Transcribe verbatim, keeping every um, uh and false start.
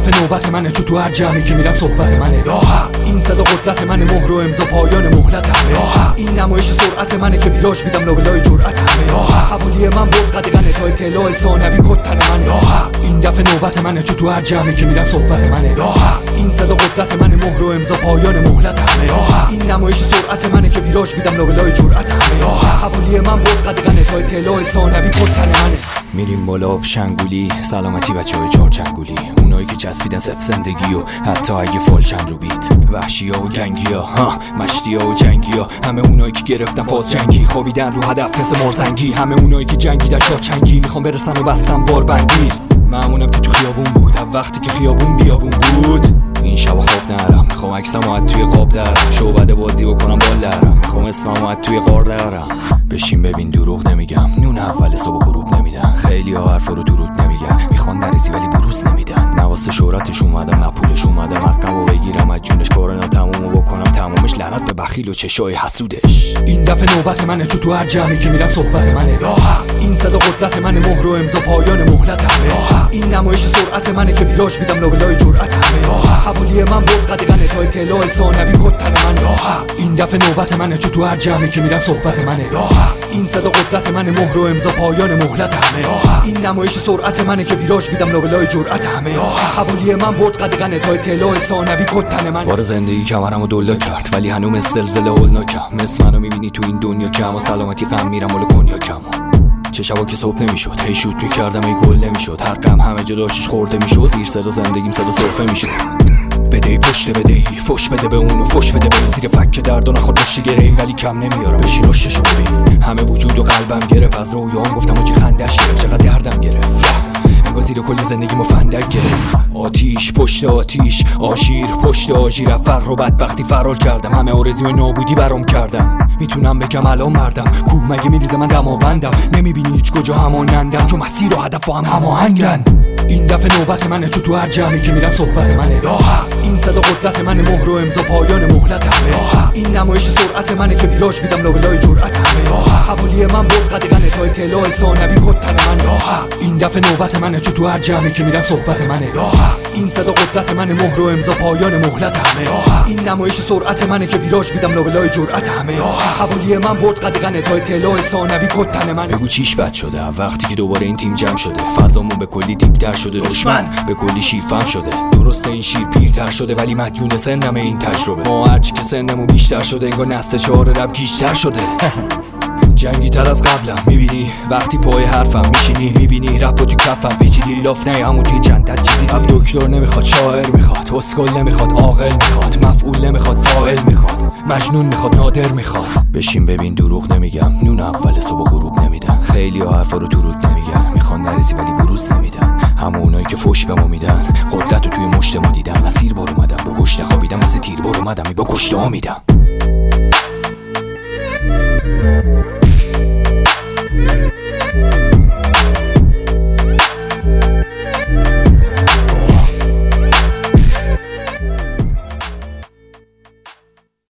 دفعه نوبت منه، چو تو هر جمعی که میرم صحبت منه. یا حق این صدا قدرت منه، مهر و امضا پایان مهلت همه. یا حق این نمایش سرعت منه که ویراژ میدم لابلای جرأت همه. یا حق قبولی من بود قدغنه تا اطلاع ثانوی کد تن منه. یا حق این دفعه نوبت منه، چو تو هر جمعی که میرم صحبت منه. یا حق این صدا قدرت منه، مهر و امضا پایان مهلت همه. یا حق این نمایش سرعت منه که ویراژ میدم لابلای جرأت همه. یا حق قبولی من بود قدغنه تا اطلاع ثانوی کد تن منه. میریم بالا آب شنگولی، سلامتی بچه‌های چهار چنگولی، اونایی که چسبیدن صف زندگی و حتی اگه فال چند رو بیت، وحشی‌ها و گنگی‌ها، ها مشتی‌ها و جنگی‌ها، همه اونایی که گرفتن فاز جنگی، خوابیدن رو هدف مثل مرزنگی، همه اونایی که جنگیدن چهار چنگی، میخوام برسن و بستن باربندی. معمونم که تو خیابون بود، هم وقتی که خیابون بیابون بود. این شبا خواب نرم، میخوام عکسمو از توی قاب درم، شعبده بازی بکنم بال درم، میخوام اسممو از توی غار درم. بشین ببین دروغ نمیگم، نون اول صبح غروب نمیدن، خیلی ها حرفا رو درود نمیگن، میخوان نریسی ولی بروز نمیدن. نواسه شهرتش اومدم نه پولش اومدم، حقمو بگیرم از جونش، کارنا تمومو بکنم تمومش، لعنت به بخیل و چشای حسودش. این دفعه نوبت منه، چو تو هر جمعی که میرم صحبت منه. یا حق این صدا قدرت منه، مهر و امضا پایان مهلت همه. یا حق این نمایش سرعت منه که ویراژ میدم لابلای جرأت همه. یا حق قبولی من بود قدغنه تا اطلاع ثانوی کد تن منه. یا حق این دفعه نوبت منه، چو تو هر جمعی که میرم صحبت منه. یا حق این صدا قدرت منه، مهر و امضا پایان مهلت همه. یا حق این نمایش سرعت منه که ویراژ میدم لابلای جرأت همه. یا حق قبولی من بود قدغنه تا اطلاع ثانوی کد تن منه. بار زندگی کمرمو دلا کرد ولی هنوز زلزله هولناکم، مثل منو میبینی تو این دنیا کم و سلامتی غم میرم مال کنیا کم. چه شبا که صبح نمیشد، هی شوت میکردم ای گل نمیشد، هر غم همه جا داشتش خورده میشد، زیر صدا زندگیم صدا صرفه میشد. بدهی پشت بدهی، فش بده به اونو فش بده به این، زیر فک درد و نخواد رشته گره ولی کم نمیارم، بشین رشتشو ببین. همه وجود و قلبم گرفت، از رویام گفتم آجی خندش گرفت، چقدر دردم گرفت، انگار زیر کل زندگی مفندک گرفت. آتیش پشت آتیش، آژیر پشت آژیر، فقر و بدبختی فرار کردم، همه آرزوی نابودی برام کردم. میتونم بگم الان مردم، کوه مگه میریزه من دماوندم، نمیبینی هیچ کجا همانندم، چون مسیر و هدف با هم هماهنگن. این دفعه نوبت منه، چو تو هر جمعی که میرم صحبت منه. یا حق این صدا قدرت منه، مهر و امضا پایان مهلت همه. یا حق این نمایش سرعت منه که ویراژ میدم لابلای جرأت همه. یا حق قبولی من بود قدغنه تا اطلاع ثانوی کد تن منه. یا حق این دفعه نوبت منه، چو تو هر جمعی که میرم صحبت منه. یا حق این صدا قدرت منه، مهر و امضا پایان مهلت همه. یا حق این نمایش سرعت منه که ویراژ میدم لابلای جرأت همه. یا حق قبولی من بود قدغنه تا اطلاع ثانوی کد تن منه. بگو چیش بد شده وقتی که دوباره این تیم جمع شده، فضامون به کلی دیپ‌تر شده، دشمن به کلی شیرفم شده. درسته این شیر پیرتر شده ولی مدیون سنم این تجربه، ما هرچی که سنمون بیشتر شده انگار نسل چهار رب گیشتر شده. جنگی تر از قبلم میبینی، وقتی پای حرفم میشینی میبینی، رپ تو کفم پیچیدی لاف نه همون توی چندت چیزی. اب دکتر نمیخواد، شاعر میخواد، اسکل نمیخواد، عاقل میخواد، مفعول نمیخواد، فاعل میخواد، مجنون میخواد، نادر میخواد. بشین ببین دروغ نمیگم، نون اول صبح غروب نمیدن، خیلی ها حرفا رو تو رود نمیگن، میخوان نریسی ولی بروز نمیدن، همونایی که فوش بهمون میدن، قدرت رو توی مشت ما دیدم، مسیر بار اومدم با گشت خوابیدم، مثل تیر بار اومدم با گشت ها میدم.